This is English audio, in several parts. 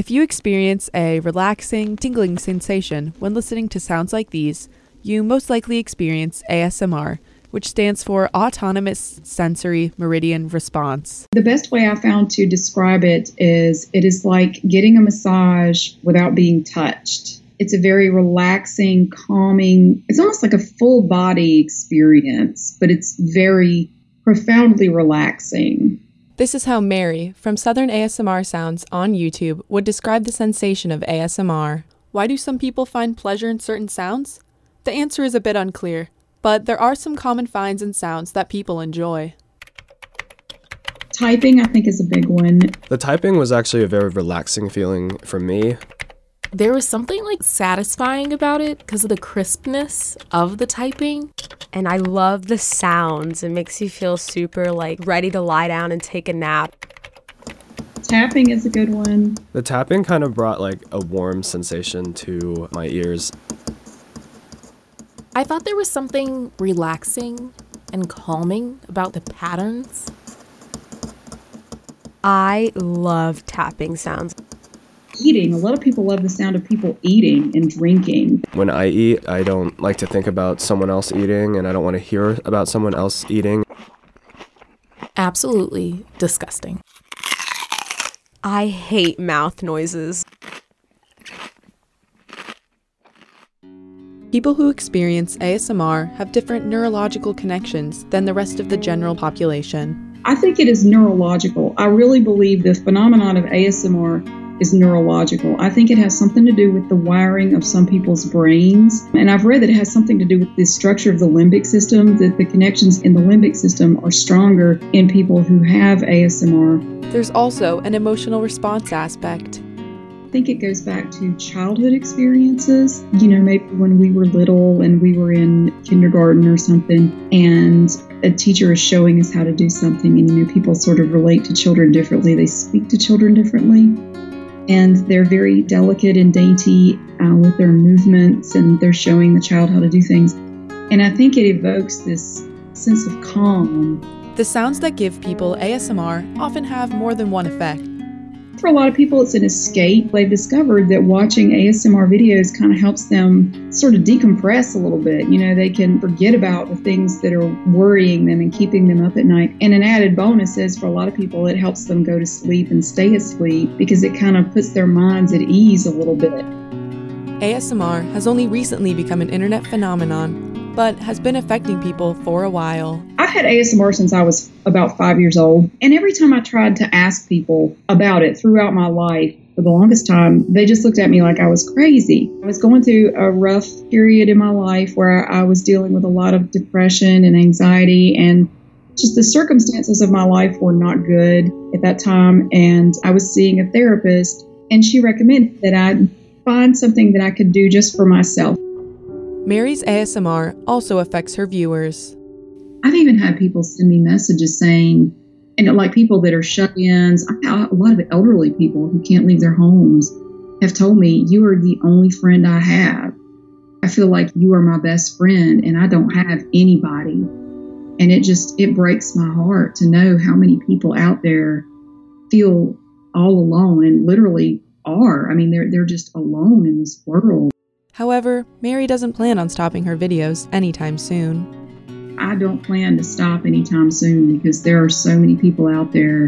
If you experience a relaxing, tingling sensation when listening to sounds like these, you most likely experience ASMR, which stands for Autonomous Sensory Meridian Response. The best way I found to describe it is like getting a massage without being touched. It's a very relaxing, calming, it's almost like a full body experience, but it's very profoundly relaxing. This is how Mary from Southern ASMR Sounds on YouTube would describe the sensation of ASMR. Why do some people find pleasure in certain sounds? The answer is a bit unclear, but there are some common finds and sounds that people enjoy. Typing, I think, is a big one. The typing was actually a very relaxing feeling for me. There was something like satisfying about it because of the crispness of the typing. And I love the sounds. It makes you feel super like ready to lie down and take a nap. Tapping is a good one. The tapping kind of brought like a warm sensation to my ears. I thought there was something relaxing and calming about the patterns. I love tapping sounds. Eating. A lot of people love the sound of people eating and drinking. When I eat, I don't like to think about someone else eating, and I don't want to hear about someone else eating. Absolutely disgusting. I hate mouth noises. People who experience ASMR have different neurological connections than the rest of the general population. I think it is neurological. I really believe the phenomenon of ASMR is neurological. I think it has something to do with the wiring of some people's brains. And I've read that it has something to do with the structure of the limbic system, that the connections in the limbic system are stronger in people who have ASMR. There's also an emotional response aspect. I think it goes back to childhood experiences. Maybe when we were little and we were in kindergarten or something, and a teacher is showing us how to do something, and people sort of relate to children differently. They speak to children differently. And they're very delicate and dainty with their movements, and they're showing the child how to do things. And I think it evokes this sense of calm. The sounds that give people ASMR often have more than one effect. For a lot of people, it's an escape. They've discovered that watching ASMR videos kind of helps them sort of decompress a little bit. They can forget about the things that are worrying them and keeping them up at night. And an added bonus is for a lot of people, it helps them go to sleep and stay asleep because it kind of puts their minds at ease a little bit. ASMR has only recently become an internet phenomenon, but has been affecting people for a while. I've had ASMR since I was about 5 years old, and every time I tried to ask people about it throughout my life, for the longest time, they just looked at me like I was crazy. I was going through a rough period in my life where I was dealing with a lot of depression and anxiety, and just the circumstances of my life were not good at that time, and I was seeing a therapist, and she recommended that I find something that I could do just for myself. Mary's ASMR also affects her viewers. I've even had people send me messages saying, and like people that are shut-ins, a lot of elderly people who can't leave their homes have told me, you are the only friend I have. I feel like you are my best friend and I don't have anybody. And it breaks my heart to know how many people out there feel all alone and literally are. I mean, they're just alone in this world. However, Mary doesn't plan on stopping her videos anytime soon. I don't plan to stop anytime soon because there are so many people out there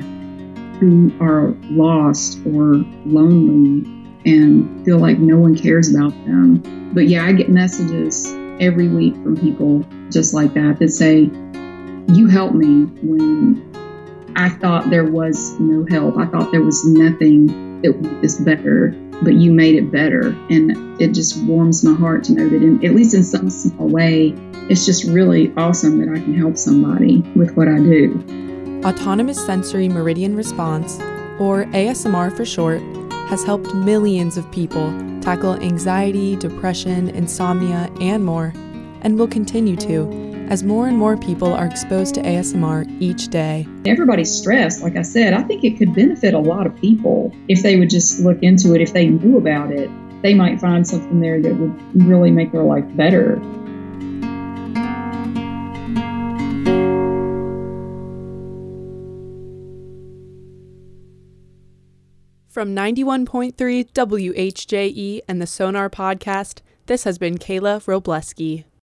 who are lost or lonely and feel like no one cares about them. But yeah, I get messages every week from people just like that say, you helped me when I thought there was no help. I thought there was nothing that would make this better, but you made it better. And it just warms my heart to know that at least in some small way, it's just really awesome that I can help somebody with what I do. Autonomous Sensory Meridian Response, or ASMR for short, has helped millions of people tackle anxiety, depression, insomnia, and more, and will continue to, as more and more people are exposed to ASMR each day. Everybody's stressed. Like I said, I think it could benefit a lot of people if they would just look into it. If they knew about it, they might find something there that would really make their life better. From 91.3 WHJE and the Sonar Podcast, this has been Kayla Robleski.